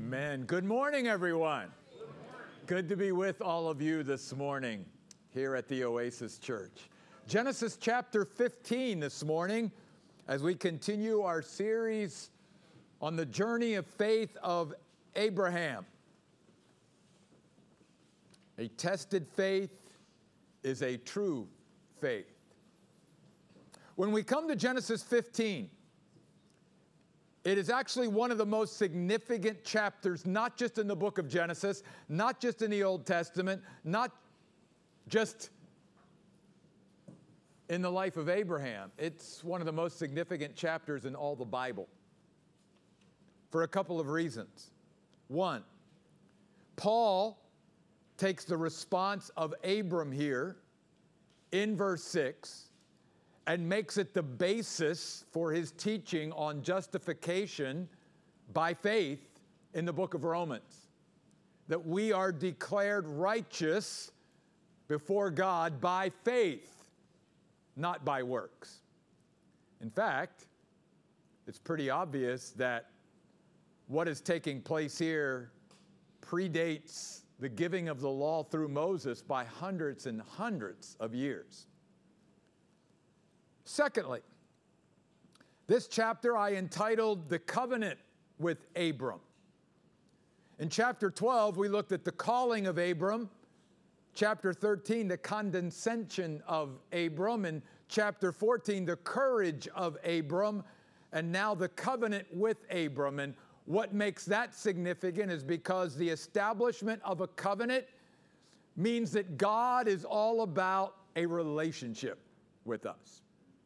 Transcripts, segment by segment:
Amen. Good morning, everyone. Good to be with all of you this morning here at the Oasis Church. Genesis chapter 15 this morning as we continue our series on the journey of faith of Abraham. A tested faith is a true faith. When we come to Genesis 15, it is actually one of the most significant chapters, not just in the book of Genesis, not just in the Old Testament, not just in the life of Abraham. It's one of the most significant chapters in all the Bible for a couple of reasons. One, Paul takes the response of Abram here in verse 6 and makes it the basis for his teaching on justification by faith in the book of Romans. That we are declared righteous before God by faith, not by works. In fact, it's pretty obvious that what is taking place here predates the giving of the law through Moses by hundreds and hundreds of years. Secondly, this chapter I entitled The Covenant with Abram. In chapter 12, we looked at the calling of Abram. Chapter 13, the condescension of Abram. In chapter 14, the courage of Abram. And now the covenant with Abram. And what makes that significant is because the establishment of a covenant means that God is all about a relationship with us.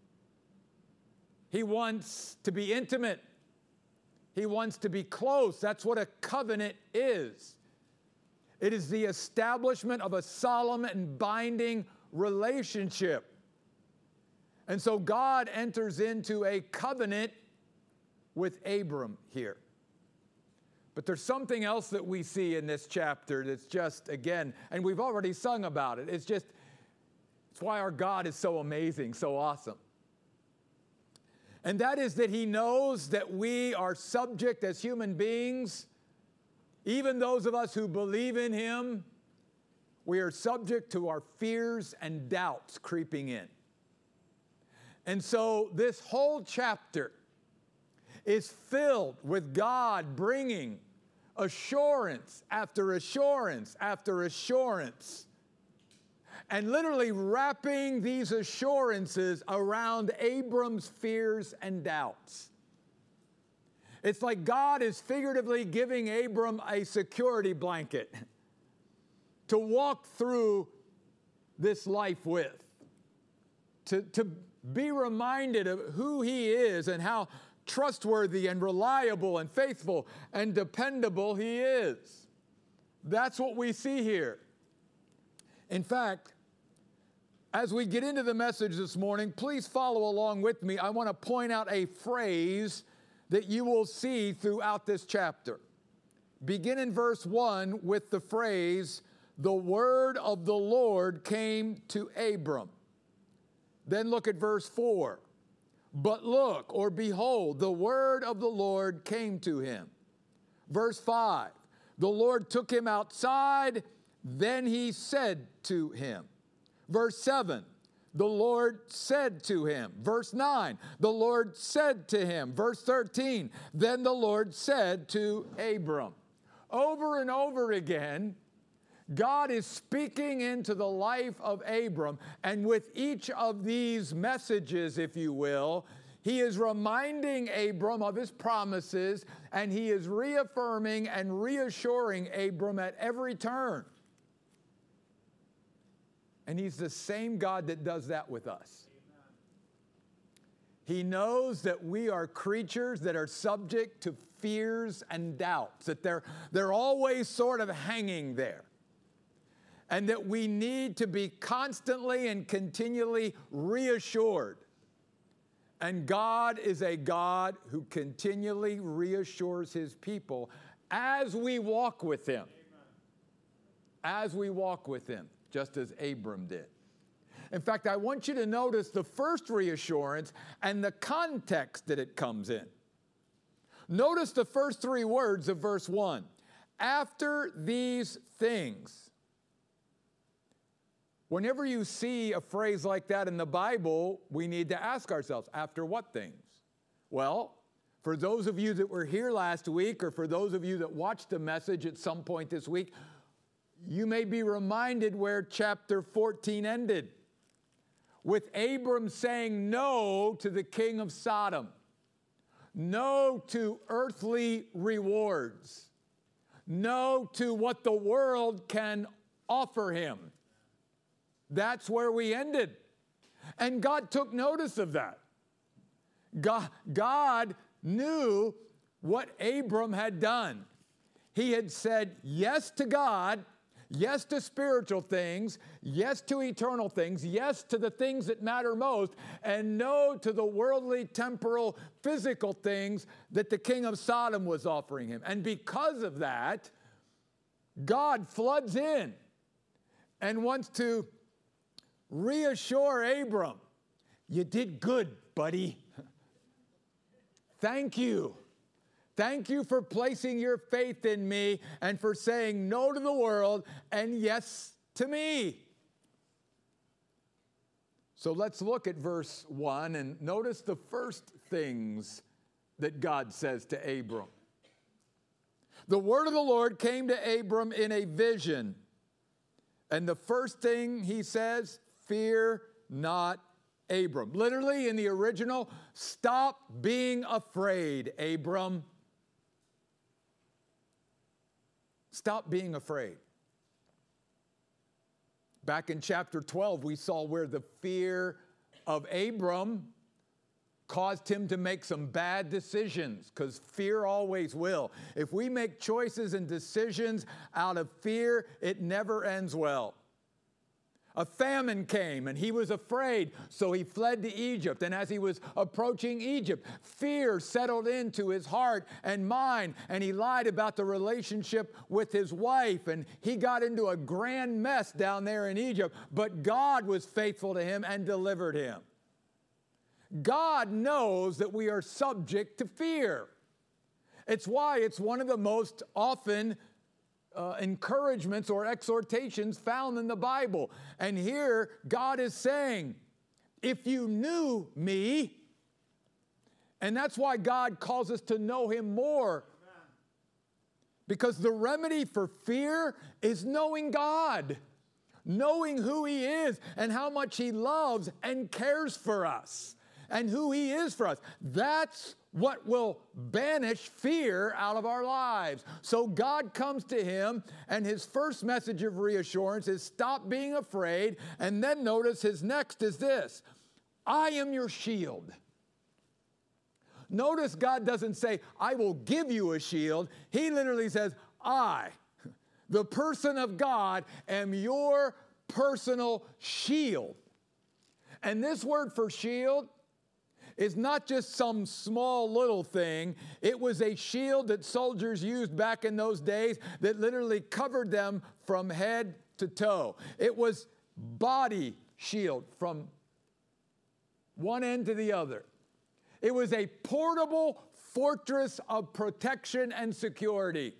He wants to be intimate. He wants to be close. That's what a covenant is. It is the establishment of a solemn and binding relationship. And so God enters into a covenant with Abram here. But there's something else that we see in this chapter that's just, again, and we've already sung about it. It's why our God is so amazing, so awesome. And that is that He knows that we are subject as human beings, even those of us who believe in Him, we are subject to our fears and doubts creeping in. And so this whole chapter is filled with God bringing assurance after assurance after assurance, and literally wrapping these assurances around Abram's fears and doubts. It's like God is figuratively giving Abram a security blanket to walk through this life with, to be reminded of who He is and how trustworthy and reliable and faithful and dependable He is. That's what we see here. In fact, as we get into the message this morning, please follow along with me. I want to point out a phrase that you will see throughout this chapter. Begin in verse 1 with the phrase, "The word of the Lord came to Abram." Then look at verse 4. "But look," or behold, "the word of the Lord came to him." Verse 5. "The Lord took him outside, then He said to him." Verse 7. "The Lord said to him." Verse 9. "The Lord said to him." Verse 13. "Then the Lord said to Abram." Over and over again, God is speaking into the life of Abram, and with each of these messages, if you will, He is reminding Abram of His promises, and He is reaffirming and reassuring Abram at every turn. And He's the same God that does that with us. Amen. He knows that we are creatures that are subject to fears and doubts, that they're always sort of hanging there. And that we need to be constantly and continually reassured. And God is a God who continually reassures His people as we walk with Him. Amen. As we walk with Him, just as Abram did. In fact, I want you to notice the first reassurance and the context that it comes in. Notice the first three words of verse 1. After these things. Whenever you see a phrase like that in the Bible, we need to ask ourselves, after what things? Well, for those of you that were here last week, or for those of you that watched the message at some point this week, you may be reminded where chapter 14 ended, with Abram saying no to the king of Sodom, no to earthly rewards, no to what the world can offer him. That's where we ended. And God took notice of that. God knew what Abram had done. He had said yes to God, yes to spiritual things, yes to eternal things, yes to the things that matter most, and no to the worldly, temporal, physical things that the king of Sodom was offering him. And because of that, God floods in and wants to reassure Abram, you did good, buddy. Thank you. Thank you for placing your faith in me and for saying no to the world and yes to me. So let's look at verse 1 and notice the first things that God says to Abram. The word of the Lord came to Abram in a vision. And the first thing he says, fear not, Abram. Literally in the original, stop being afraid, Abram. Stop being afraid. Back in chapter 12, we saw where the fear of Abram caused him to make some bad decisions, because fear always will. If we make choices and decisions out of fear, it never ends well. A famine came and he was afraid, so he fled to Egypt. And as he was approaching Egypt, fear settled into his heart and mind, and he lied about the relationship with his wife, and he got into a grand mess down there in Egypt. But God was faithful to him and delivered him. God knows that we are subject to fear. It's why it's one of the most often encouragements or exhortations found in the Bible. And here God is saying, if you knew me, and that's why God calls us to know him more, because the remedy for fear is knowing God, knowing who he is and how much he loves and cares for us and who he is for us. That's what will banish fear out of our lives. So God comes to him, and his first message of reassurance is stop being afraid. And then notice his next is this: I am your shield. Notice God doesn't say, I will give you a shield. He literally says, I, the person of God, am your personal shield. And this word for shield is not just some small little thing. It was a shield that soldiers used back in those days that literally covered them from head to toe. It was body shield from one end to the other. It was a portable fortress of protection and security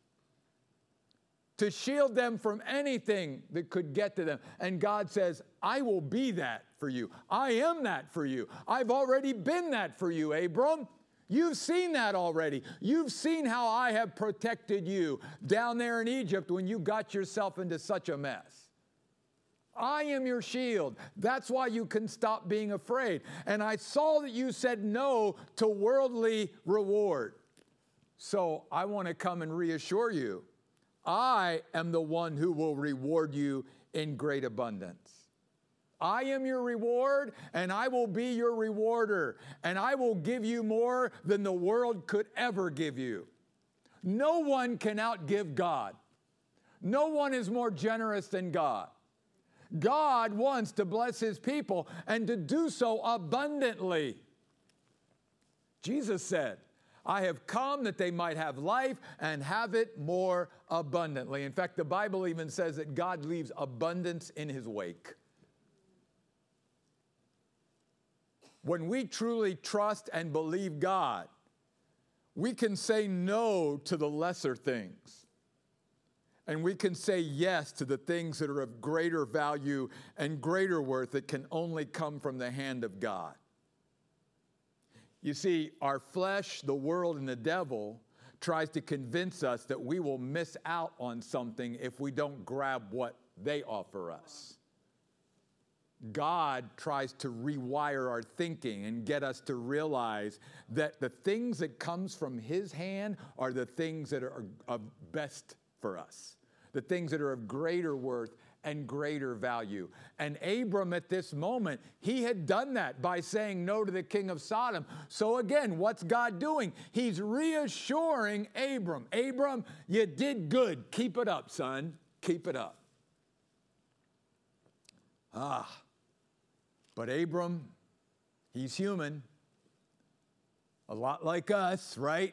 to shield them from anything that could get to them. And God says, I will be that for you. I am that for you. I've already been that for you, Abram. You've seen that already. You've seen how I have protected you down there in Egypt when you got yourself into such a mess. I am your shield. That's why you can stop being afraid. And I saw that you said no to worldly reward. So I want to come and reassure you. I am the one who will reward you in great abundance. I am your reward, and I will be your rewarder, and I will give you more than the world could ever give you. No one can outgive God. No one is more generous than God. God wants to bless his people and to do so abundantly. Jesus said, I have come that they might have life and have it more abundantly. In fact, the Bible even says that God leaves abundance in his wake. When we truly trust and believe God, we can say no to the lesser things. And we can say yes to the things that are of greater value and greater worth that can only come from the hand of God. You see, our flesh, the world, and the devil tries to convince us that we will miss out on something if we don't grab what they offer us. God tries to rewire our thinking and get us to realize that the things that comes from His hand are the things that are of best for us, the things that are of greater worth and greater value. And Abram at this moment, he had done that by saying no to the king of Sodom. So again, what's God doing? He's reassuring Abram. Abram, you did good. Keep it up, son. Keep it up. But Abram, he's human, a lot like us, right?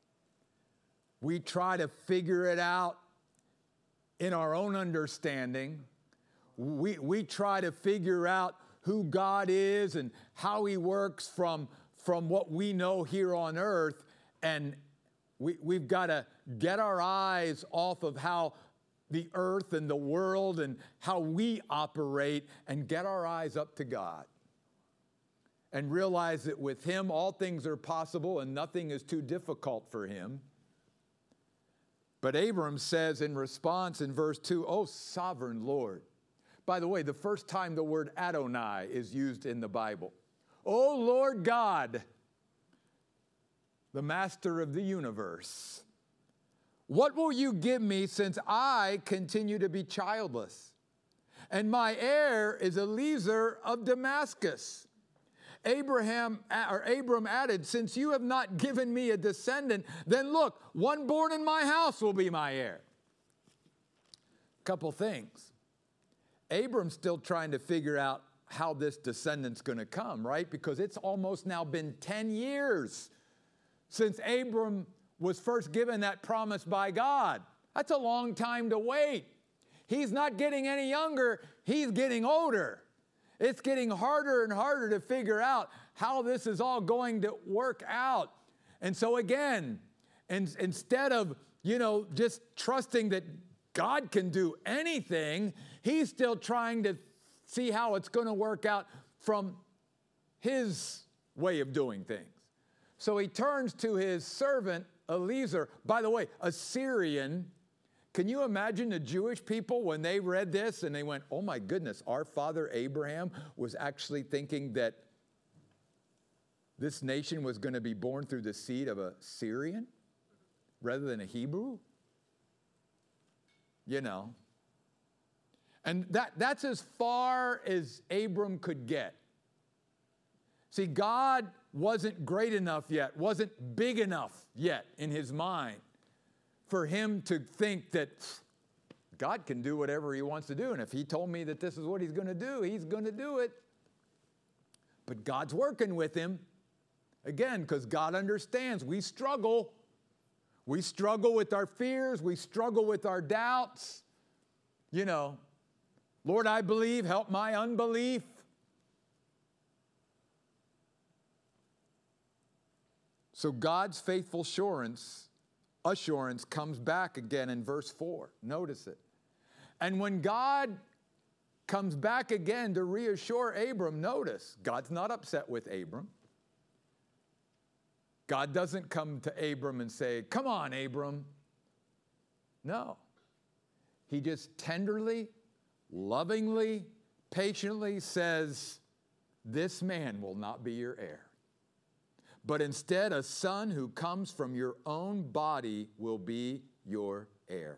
We try to figure it out in our own understanding. We try to figure out who God is and how He works from what we know here on earth, and we've got to get our eyes off of how the earth and the world and how we operate and get our eyes up to God and realize that with Him all things are possible and nothing is too difficult for Him. But Abram says in response in verse 2, "Oh, sovereign Lord." By the way, the first time the word Adonai is used in the Bible. "Oh, Lord God, the master of the universe. What will you give me since I continue to be childless? And my heir is Eliezer of Damascus." Abram added, "Since you have not given me a descendant, then look, one born in my house will be my heir." Couple things. Abram's still trying to figure out how this descendant's going to come, right? Because it's almost now been 10 years since Abram was first given that promise by God. That's a long time to wait. He's not getting any younger, he's getting older. It's getting harder and harder to figure out how this is all going to work out. And so again, instead of, just trusting that God can do anything, he's still trying to see how it's going to work out from his way of doing things. So he turns to his servant Eliezer, by the way, a Syrian. Can you imagine the Jewish people when they read this and they went, "Oh my goodness, our father Abraham was actually thinking that this nation was going to be born through the seed of a Syrian rather than a Hebrew?" And that's as far as Abram could get. See, God wasn't great enough yet, wasn't big enough yet in his mind for him to think that God can do whatever he wants to do. And if he told me that this is what he's going to do, he's going to do it. But God's working with him. Again, because God understands we struggle. We struggle with our fears. We struggle with our doubts. Lord, I believe, help my unbelief. So God's faithful assurance comes back again in verse 4. Notice it. And when God comes back again to reassure Abram, notice, God's not upset with Abram. God doesn't come to Abram and say, "Come on, Abram." No. He just tenderly, lovingly, patiently says, "This man will not be your heir. But instead, a son who comes from your own body will be your heir."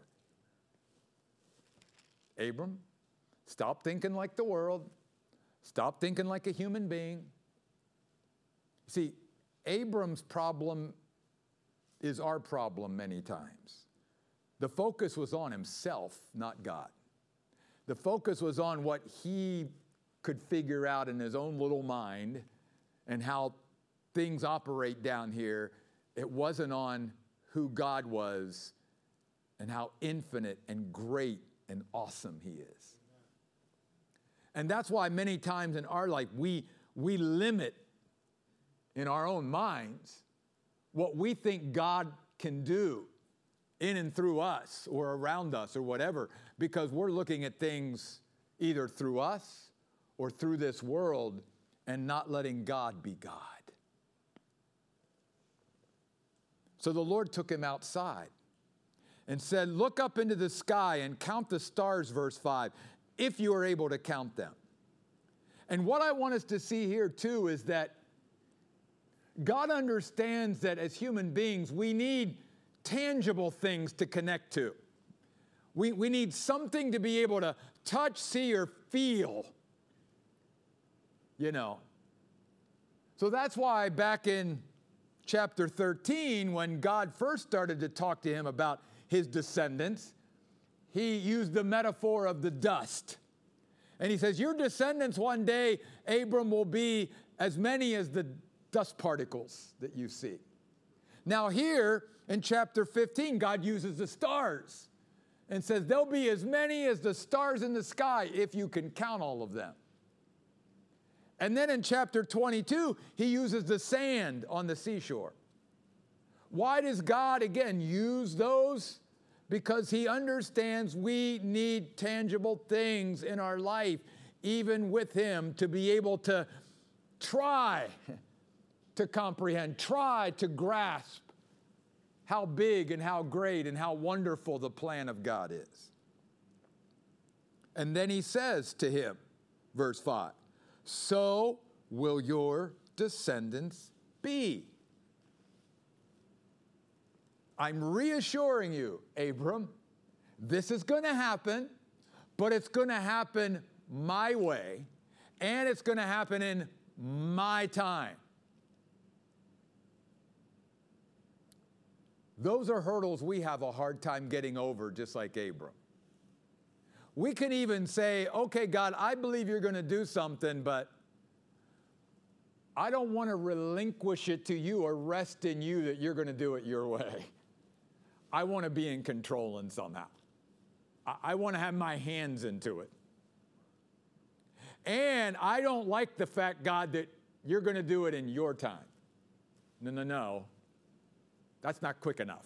Abram, stop thinking like the world. Stop thinking like a human being. See, Abram's problem is our problem many times. The focus was on himself, not God. The focus was on what he could figure out in his own little mind and how things operate down here. It wasn't on who God was and how infinite and great and awesome he is. And that's why many times in our life we limit in our own minds what we think God can do in and through us or around us or whatever, because we're looking at things either through us or through this world and not letting God be God. So the Lord took him outside and said, look up into the sky and count the stars, verse 5, if you are able to count them. And what I want us to see here too is that God understands that as human beings, we need tangible things to connect to. We need something to be able to touch, see, or feel, you know. So that's why back in chapter 13, when God first started to talk to him about his descendants, he used the metaphor of the dust. And he says, your descendants one day, Abram, will be as many as the dust particles that you see. Now here in chapter 15, God uses the stars and says, there'll be as many as the stars in the sky if you can count all of them. And then in chapter 22, he uses the sand on the seashore. Why does God, again, use those? Because he understands we need tangible things in our life, even with him, to be able to try to comprehend, try to grasp how big and how great and how wonderful the plan of God is. And then he says to him, verse 5, so will your descendants be. I'm reassuring you, Abram, this is going to happen, but it's going to happen my way, and it's going to happen in my time. Those are hurdles we have a hard time getting over, just like Abram. We can even say, okay, God, I believe you're going to do something, but I don't want to relinquish it to you or rest in you that you're going to do it your way. I want to be in control in somehow. I want to have my hands into it. And I don't like the fact, God, that you're going to do it in your time. No. That's not quick enough.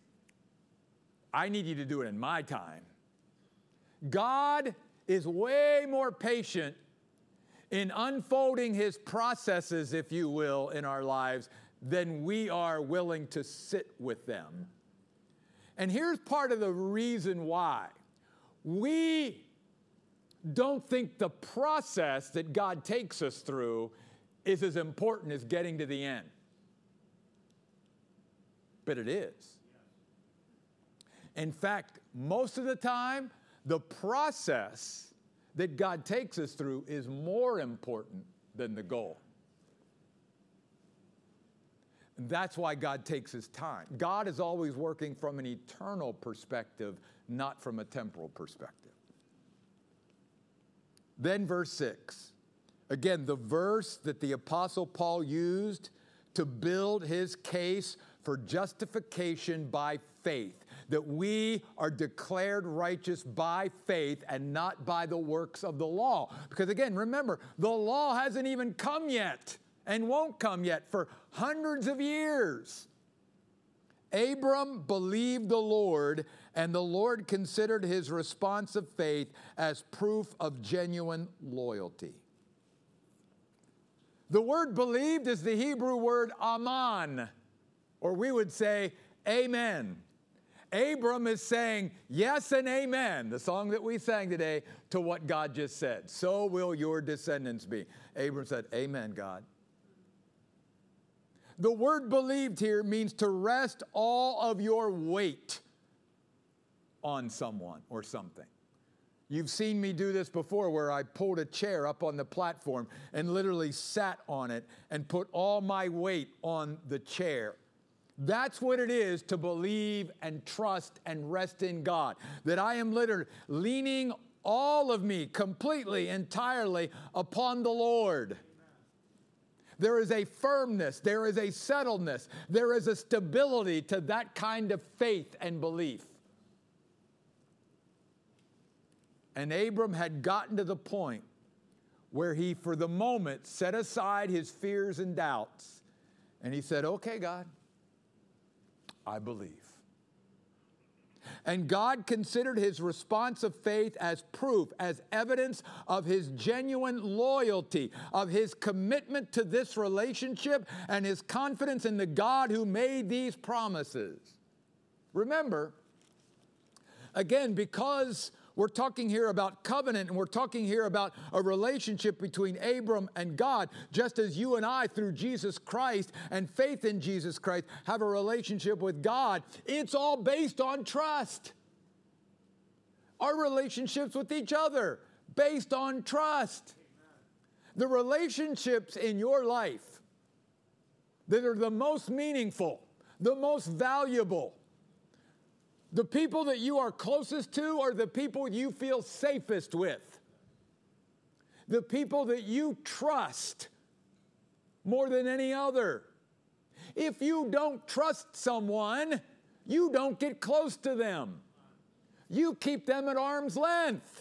I need you to do it in my time. God is way more patient in unfolding his processes, if you will, in our lives than we are willing to sit with them. And here's part of the reason why. We don't think the process that God takes us through is as important as getting to the end. But it is. In fact, most of the time, the process that God takes us through is more important than the goal. And that's why God takes his time. God is always working from an eternal perspective, not from a temporal perspective. Then verse 6. Again, the verse that the Apostle Paul used to build his case for justification by faith, that we are declared righteous by faith and not by the works of the law. Because again, remember, the law hasn't even come yet and won't come yet for hundreds of years. Abram believed the Lord, and the Lord considered his response of faith as proof of genuine loyalty. The word believed is the Hebrew word aman, or we would say amen. Abram is saying yes and amen, the song that we sang today, to what God just said. So will your descendants be. Abram said, amen, God. The word believed here means to rest all of your weight on someone or something. You've seen me do this before, where I pulled a chair up on the platform and literally sat on it and put all my weight on the chair. That's what it is to believe and trust and rest in God. That I am literally leaning all of me completely, entirely upon the Lord. There is a firmness, there is a settledness, there is a stability to that kind of faith and belief. And Abram had gotten to the point where he, for the moment, set aside his fears and doubts. And he said, okay, God, I believe. And God considered his response of faith as proof, as evidence of his genuine loyalty, of his commitment to this relationship, and his confidence in the God who made these promises. Remember, again, because we're talking here about covenant, and we're talking here about a relationship between Abram and God, just as you and I, through Jesus Christ and faith in Jesus Christ, have a relationship with God. It's all based on trust. Our relationships with each other, based on trust. The relationships in your life that are the most meaningful, the most valuable, the people that you are closest to are the people you feel safest with. The people that you trust more than any other. If you don't trust someone, you don't get close to them. You keep them at arm's length.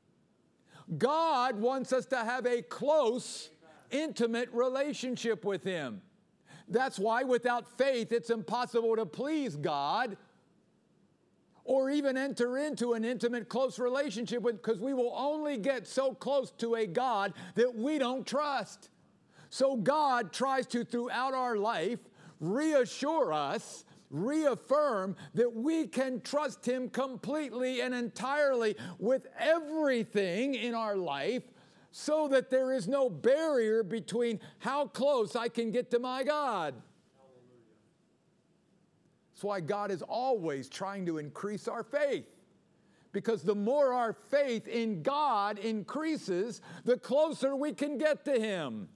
God wants us to have a close, intimate relationship with him. That's why without faith, it's impossible to please God or even enter into an intimate, close relationship with, because we will only get so close to a God that we don't trust. So God tries to, throughout our life, reassure us, reaffirm that we can trust him completely and entirely with everything in our life, so that there is no barrier between how close I can get to my God. That's why God is always trying to increase our faith. Because the more our faith in God increases, the closer we can get to him.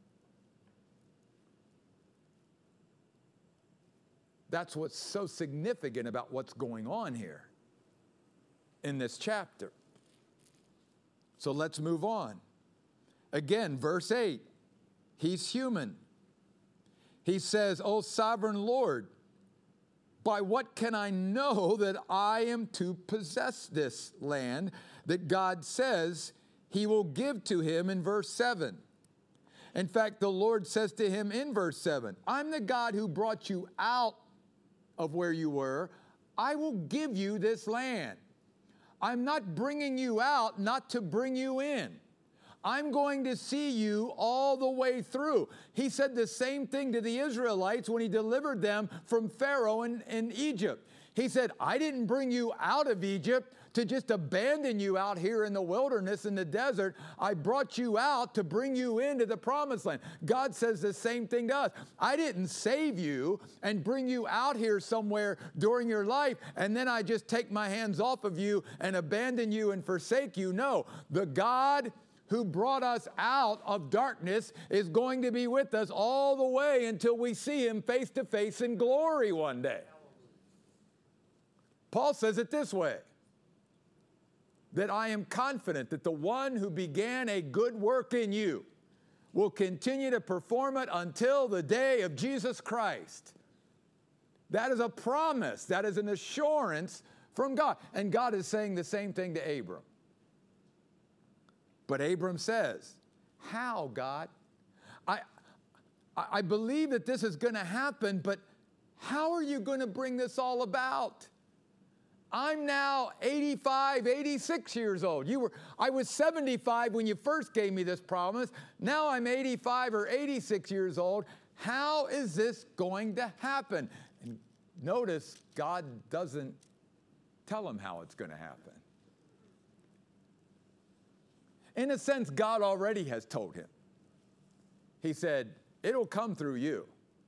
That's what's so significant about what's going on here in this chapter. So let's move on. Again, verse 8, he's human. He says, "O sovereign Lord, by what can I know that I am to possess this land that God says he will give to him," in verse 7. In fact, the Lord says to him in verse 7, "I'm the God who brought you out of where you were. I will give you this land. I'm not bringing you out not to bring you in. I'm going to see you all the way through." He said the same thing to the Israelites when he delivered them from Pharaoh in Egypt. He said, "I didn't bring you out of Egypt to just abandon you out here in the wilderness, in the desert. I brought you out to bring you into the promised land." God says the same thing to us. I didn't save you and bring you out here somewhere during your life, and then I just take my hands off of you and abandon you and forsake you. No, the God who brought us out of darkness is going to be with us all the way until we see him face to face in glory one day. Paul says it this way, that I am confident that the one who began a good work in you will continue to perform it until the day of Jesus Christ. That is a promise. That is an assurance from God. And God is saying the same thing to Abram. But Abram says, "How, God? I believe that this is going to happen, but how are you going to bring this all about? I'm now 85, 86 years old. I was 75 when you first gave me this promise. Now I'm 85 or 86 years old. How is this going to happen?" And notice, God doesn't tell him how it's going to happen. In a sense, God already has told him. He said, "It'll come through you."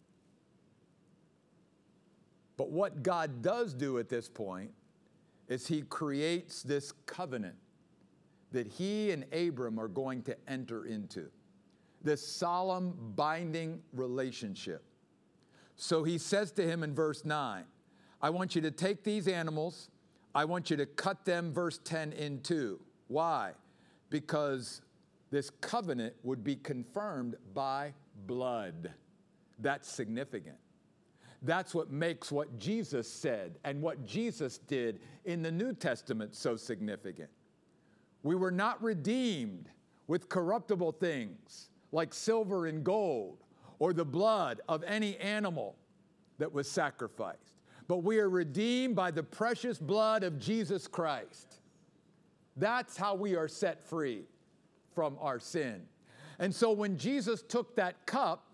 But what God does do at this point is he creates this covenant that he and Abram are going to enter into. This solemn, binding relationship. So he says to him in verse 9, "I want you to take these animals. I want you to cut them," verse 10, "in two." Why? Because this covenant would be confirmed by blood. That's significant. That's what makes what Jesus said and what Jesus did in the New Testament so significant. We were not redeemed with corruptible things like silver and gold or the blood of any animal that was sacrificed. but we are redeemed by the precious blood of Jesus Christ. That's how we are set free from our sin. And so when Jesus took that cup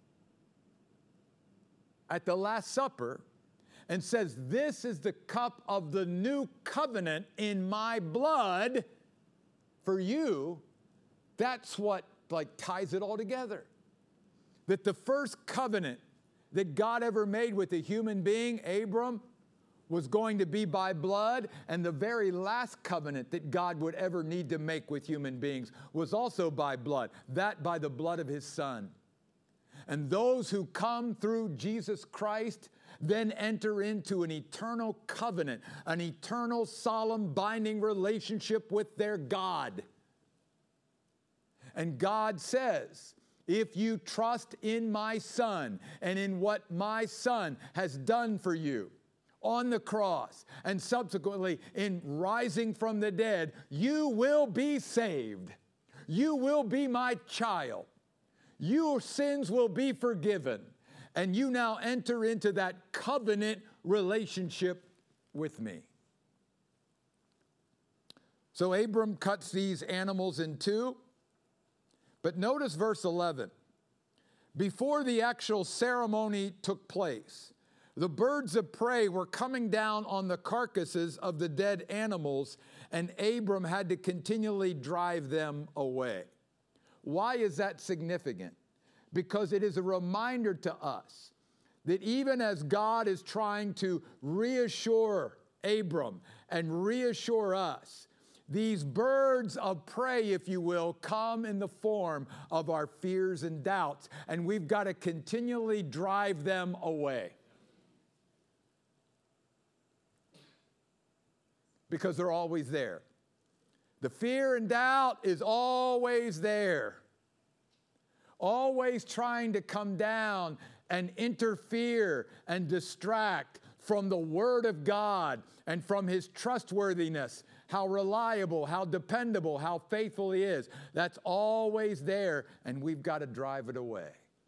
at the Last Supper and says, "This is the cup of the new covenant in my blood for you," that's what ties it all together. That the first covenant that God ever made with a human being, Abram, was going to be by blood, and the very last covenant that God would ever need to make with human beings was also by blood, that by the blood of his Son. And those who come through Jesus Christ then enter into an eternal covenant, an eternal, solemn, binding relationship with their God. And God says, if you trust in my Son and in what my Son has done for you on the cross and subsequently in rising from the dead, you will be saved. You will be my child. Your sins will be forgiven. And you now enter into that covenant relationship with me. So Abram cuts these animals in two. But notice verse 11. Before the actual ceremony took place, the birds of prey were coming down on the carcasses of the dead animals, and Abram had to continually drive them away. Why is that significant? Because it is a reminder to us that even as God is trying to reassure Abram and reassure us, these birds of prey, if you will, come in the form of our fears and doubts, and we've got to continually drive them away. Because they're always there. The fear and doubt is always there. Always trying to come down and interfere and distract from the Word of God and from His trustworthiness, how reliable, how dependable, how faithful He is. That's always there, and we've got to drive it away.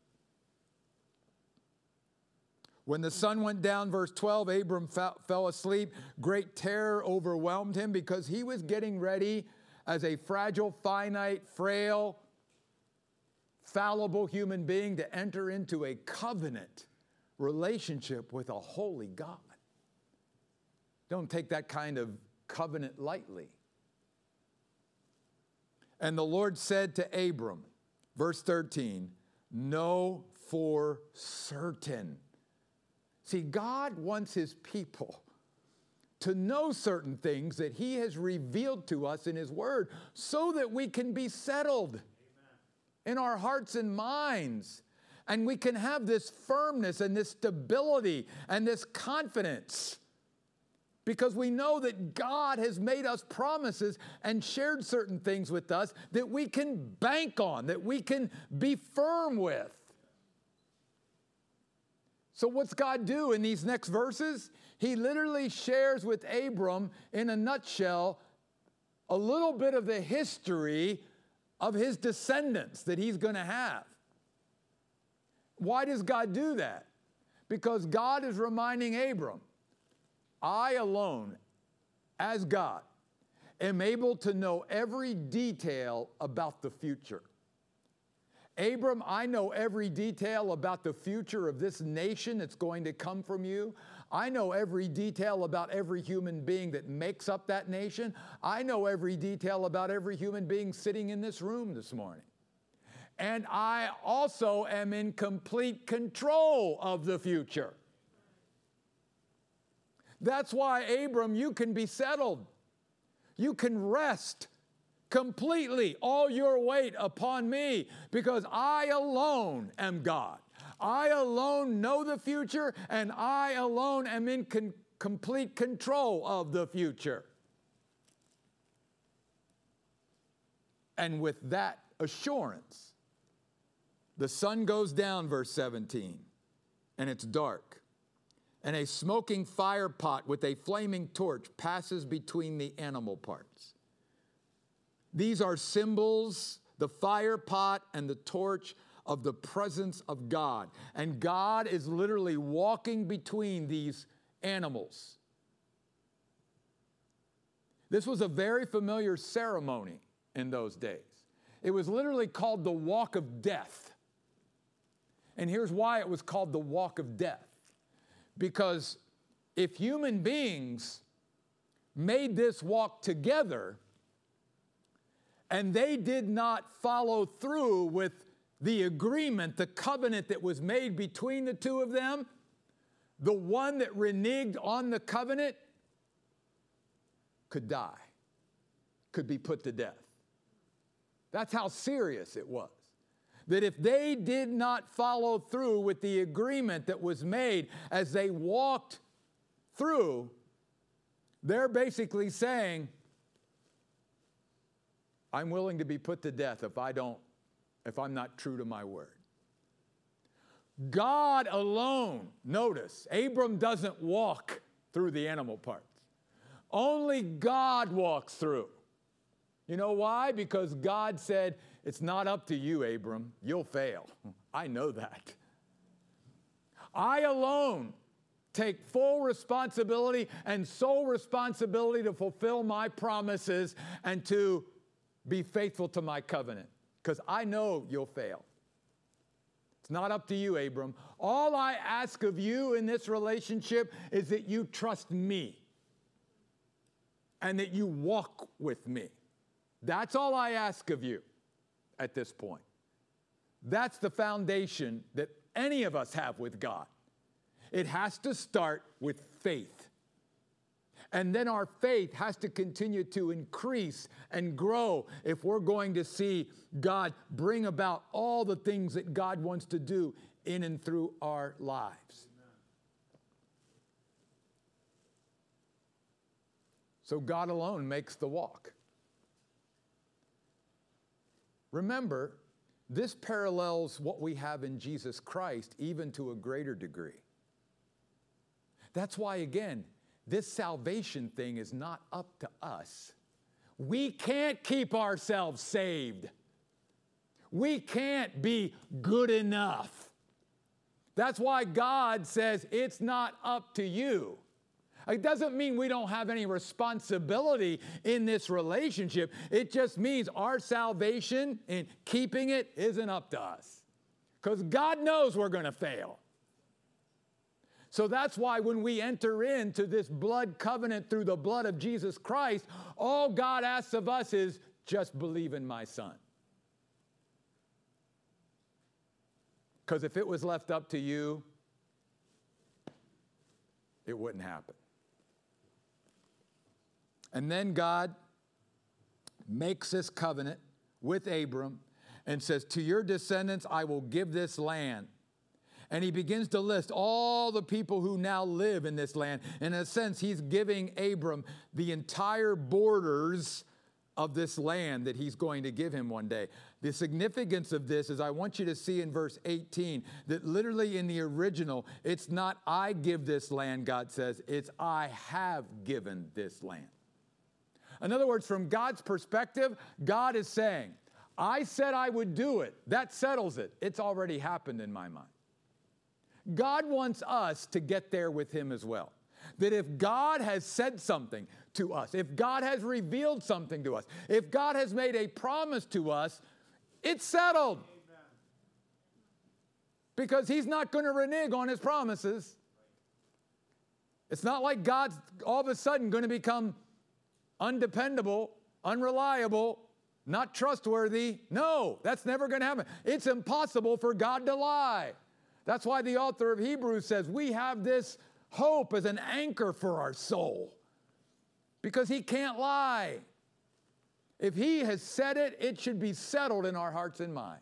When the sun went down, verse 12, Abram fell asleep. Great terror overwhelmed him because he was getting ready as a fragile, finite, frail, fallible human being to enter into a covenant relationship with a holy God. Don't take that kind of covenant lightly. And the Lord said to Abram, verse 13, know for certain. See, God wants His people to know certain things that He has revealed to us in His Word so that we can be settled in our hearts and minds. And we can have this firmness and this stability and this confidence because we know that God has made us promises and shared certain things with us that we can bank on, that we can be firm with. So what's God do in these next verses? He literally shares with Abram, in a nutshell, a little bit of the history of his descendants that he's going to have. Why does God do that? Because God is reminding Abram, I alone, as God, am able to know every detail about the future. Abram, I know every detail about the future of this nation that's going to come from you. I know every detail about every human being that makes up that nation. I know every detail about every human being sitting in this room this morning. And I also am in complete control of the future. That's why, Abram, you can be settled. You can rest completely all your weight upon me because I alone am God. I alone know the future, and I alone am in complete control of the future. And with that assurance, the sun goes down, verse 17, and it's dark. And a smoking fire pot with a flaming torch passes between the animal parts. These are symbols, the fire pot and the torch, of the presence of God. And God is literally walking between these animals. This was a very familiar ceremony in those days. It was literally called the walk of death. And here's why it was called the walk of death. Because if human beings made this walk together and they did not follow through with the agreement, the covenant that was made between the two of them, the one that reneged on the covenant could die, could be put to death. That's how serious it was. That if they did not follow through with the agreement that was made as they walked through, they're basically saying, I'm willing to be put to death if I'm not true to my word. God alone, notice, Abram doesn't walk through the animal parts. Only God walks through. You know why? Because God said, it's not up to you, Abram. You'll fail. I know that. I alone take full responsibility and sole responsibility to fulfill my promises and to be faithful to my covenant, because I know you'll fail. It's not up to you, Abram. All I ask of you in this relationship is that you trust me and that you walk with me. That's all I ask of you at this point. That's the foundation that any of us have with God. It has to start with faith. And then our faith has to continue to increase and grow if we're going to see God bring about all the things that God wants to do in and through our lives. So God alone makes the walk. Remember, this parallels what we have in Jesus Christ even to a greater degree. That's why, again, this salvation thing is not up to us. We can't keep ourselves saved. We can't be good enough. That's why God says it's not up to you. It doesn't mean we don't have any responsibility in this relationship. It just means our salvation and keeping it isn't up to us. Because God knows we're going to fail. So that's why when we enter into this blood covenant through the blood of Jesus Christ, all God asks of us is just believe in my Son. Because if it was left up to you, it wouldn't happen. And then God makes this covenant with Abram and says, to your descendants I will give this land. And he begins to list all the people who now live in this land. In a sense, he's giving Abram the entire borders of this land that he's going to give him one day. The significance of this is I want you to see in verse 18 that literally in the original, it's not I give this land, God says, it's I have given this land. In other words, from God's perspective, God is saying, I said I would do it. That settles it. It's already happened in my mind. God wants us to get there with him as well. That if God has said something to us, if God has revealed something to us, if God has made a promise to us, it's settled. Amen. Because he's not going to renege on his promises. It's not like God's all of a sudden going to become undependable, unreliable, not trustworthy. No, that's never going to happen. It's impossible for God to lie. That's why the author of Hebrews says we have this hope as an anchor for our soul. Because he can't lie. If he has said it, it should be settled in our hearts and minds.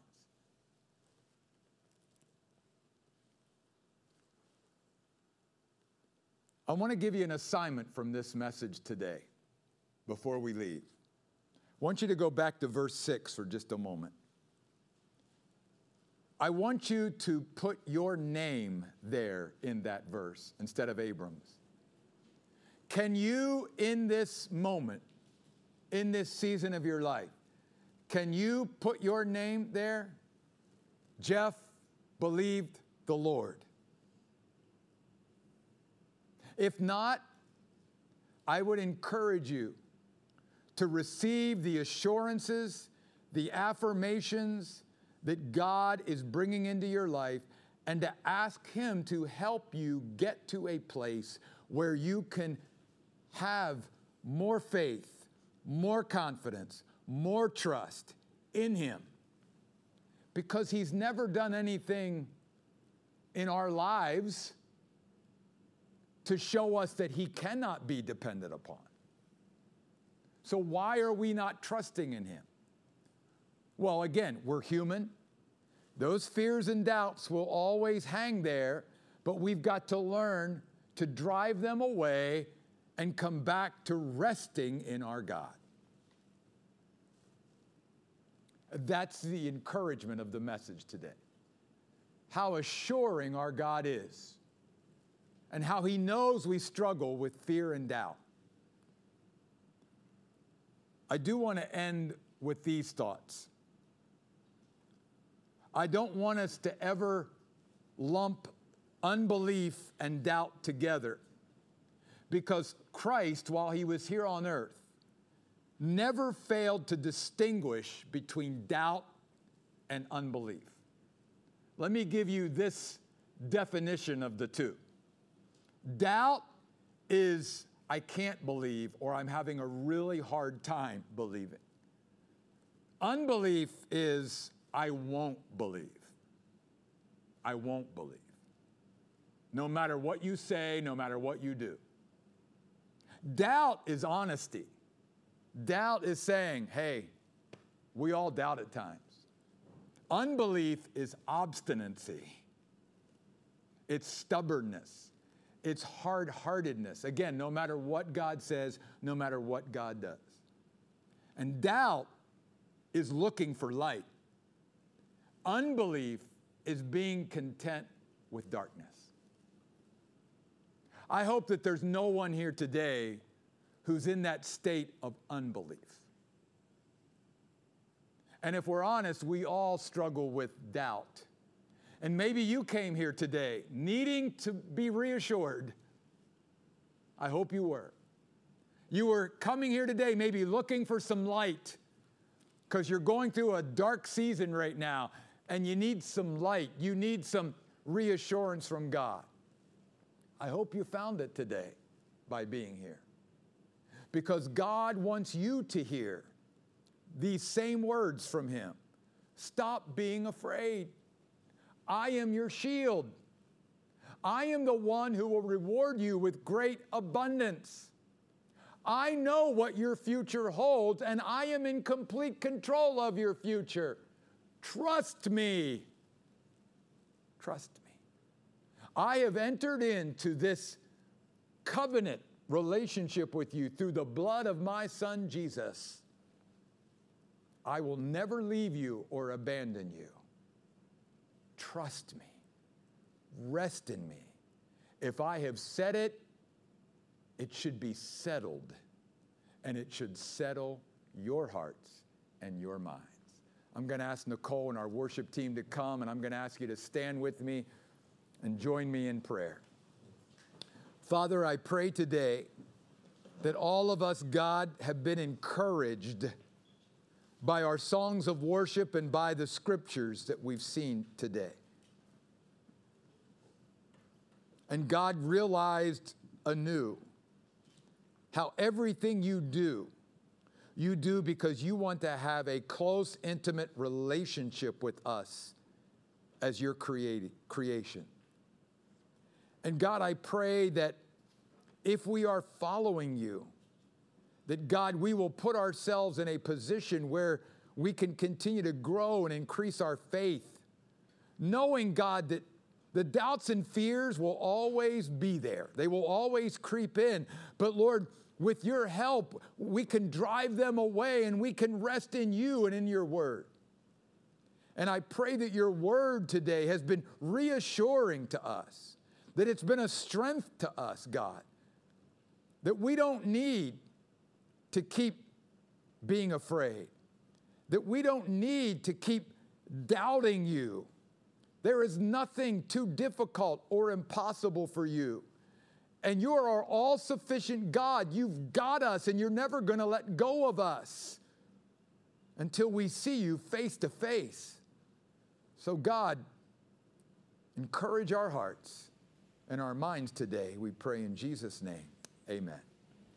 I want to give you an assignment from this message today before we leave. I want you to go back to verse 6 for just a moment. I want you to put your name there in that verse instead of Abram's. Can you, in this moment, in this season of your life, can you put your name there? Jeff believed the Lord. If not, I would encourage you to receive the assurances, the affirmations that God is bringing into your life, and to ask Him to help you get to a place where you can have more faith, more confidence, more trust in Him. Because He's never done anything in our lives to show us that He cannot be depended upon. So why are we not trusting in Him? Well, again, we're human. Those fears and doubts will always hang there, but we've got to learn to drive them away and come back to resting in our God. That's the encouragement of the message today. How assuring our God is, and how He knows we struggle with fear and doubt. I do want to end with these thoughts. I don't want us to ever lump unbelief and doubt together, because Christ, while He was here on earth, never failed to distinguish between doubt and unbelief. Let me give you this definition of the two. Doubt is, I can't believe, or I'm having a really hard time believing. Unbelief is, I won't believe. I won't believe. No matter what you say, no matter what you do. Doubt is honesty. Doubt is saying, hey, we all doubt at times. Unbelief is obstinacy. It's stubbornness. It's hard-heartedness. Again, no matter what God says, no matter what God does. And doubt is looking for light. Unbelief is being content with darkness. I hope that there's no one here today who's in that state of unbelief. And if we're honest, we all struggle with doubt. And maybe you came here today needing to be reassured. I hope you were. You were coming here today maybe looking for some light because you're going through a dark season right now and you need some light. You need some reassurance from God. I hope you found it today by being here. Because God wants you to hear these same words from Him. Stop being afraid. I am your shield. I am the one who will reward you with great abundance. I know what your future holds, and I am in complete control of your future. Trust me. Trust me. I have entered into this covenant relationship with you through the blood of my Son, Jesus. I will never leave you or abandon you. Trust me. Rest in me. If I have said it, it should be settled, and it should settle your hearts and your minds. I'm going to ask Nicole and our worship team to come, and I'm going to ask you to stand with me and join me in prayer. Father, I pray today that all of us, God, have been encouraged by our songs of worship and by the scriptures that we've seen today. And God realized anew how everything you do because you want to have a close, intimate relationship with us as your creation. And God, I pray that if we are following you, that God, we will put ourselves in a position where we can continue to grow and increase our faith, knowing, God, that the doubts and fears will always be there. They will always creep in. But Lord, with your help, we can drive them away and we can rest in you and in your word. And I pray that your word today has been reassuring to us, that it's been a strength to us, God, that we don't need to keep being afraid, that we don't need to keep doubting you. There is nothing too difficult or impossible for you. And you are our all-sufficient God. You've got us, and you're never going to let go of us until we see you face to face. So God, encourage our hearts and our minds today, we pray in Jesus' name. Amen.